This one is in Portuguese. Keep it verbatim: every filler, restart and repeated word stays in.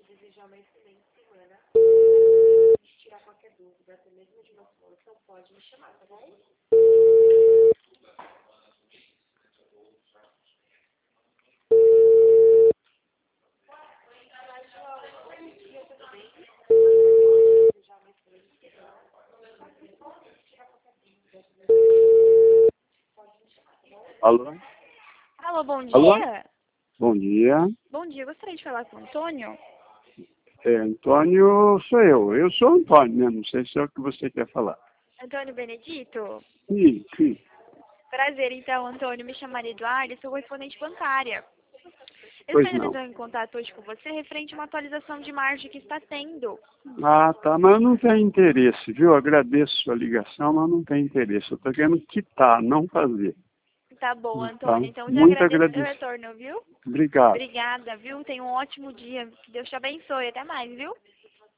desejar uma excelente semana. Se tirar qualquer dúvida, até mesmo de uma solução, pode me chamar, tá bom? Alô? Alô, bom Alô? dia. Bom dia. Bom dia, eu gostaria de falar com o Antônio. É, Antônio sou eu. Eu sou Antônio, né? Não sei se é o que você quer falar. Antônio Benedito? Sim, sim. Prazer, então, Antônio. Me chamo Maria Eduarda, sou correspondente bancária. Eu Pois estou não. entrando em contato hoje com você referente a uma atualização de margem que está tendo. Ah, tá. Mas eu não tenho interesse, viu? Agradeço a sua ligação, mas não tenho interesse. Eu estou querendo quitar, não fazer. Tá bom, Tá? Antônio. Então, já Muito agradeço o seu agradeço. retorno, viu? Obrigado. Obrigada, viu? Tenha um ótimo dia. Que Deus te abençoe. Até mais, viu?